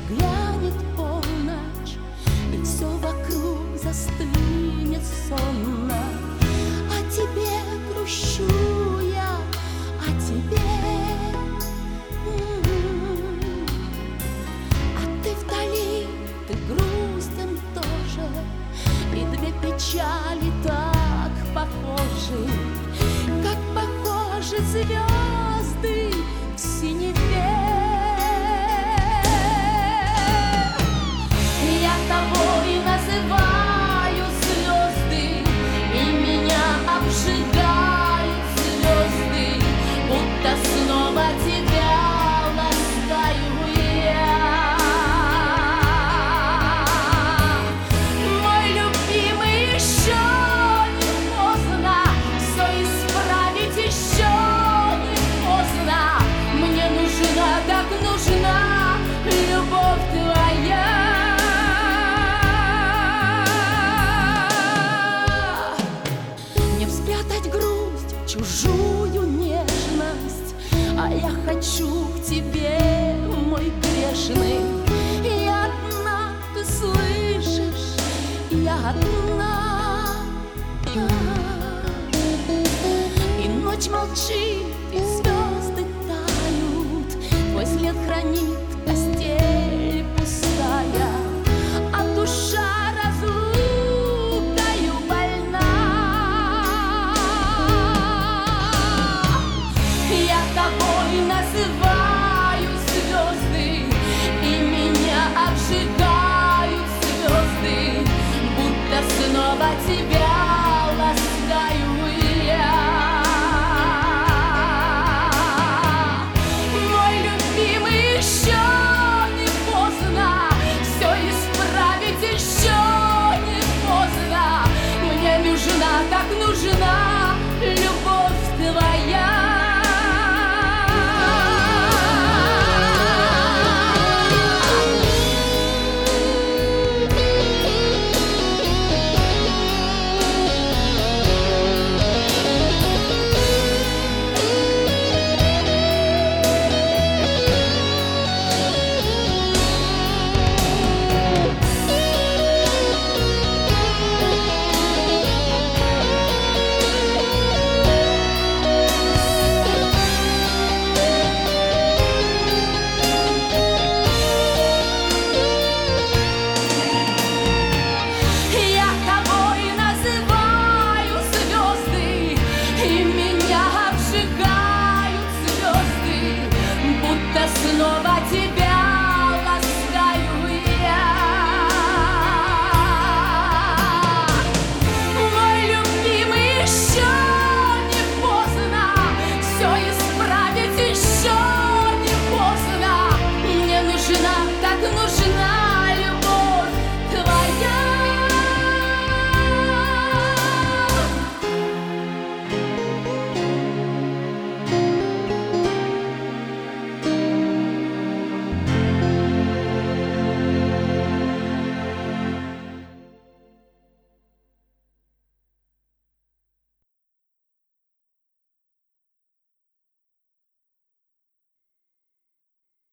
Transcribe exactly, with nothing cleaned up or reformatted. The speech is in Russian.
Нагрянет полночь, и все вокруг застынет сонно. О тебе грущу я, о тебе. М-м-м. А ты вдали, ты грустен тоже, и две печали так похожи, как похожи звезды в синеве. Я тобой называю звезды, и меня обжигают слезы, будто снова тебя ласкаю я. Мой любимый, еще не поздно все исправить, еще не поздно. Мне нужна, так нужна любовь твоя. Спрятать грусть, чужую нежность, а я хочу к тебе, мой грешный. Я одна, ты слышишь, я одна. И ночь молчит,